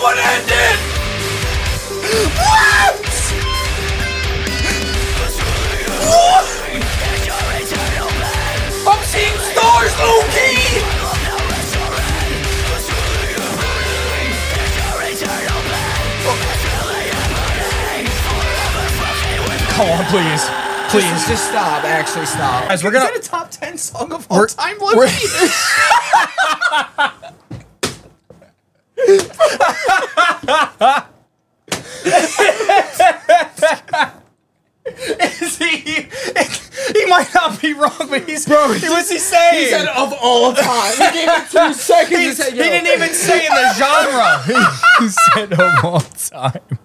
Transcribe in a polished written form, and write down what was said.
one ended! What? What? I'm seeing stars, Loki! Come on, please. Please. Just stop. Actually, stop. Guys, we're gonna... Is that a top 10 song of all time, Loki? He might not be wrong, but he's... what's he saying? He said of all time. He gave it 2 seconds. He didn't even say in the genre. He said of all time.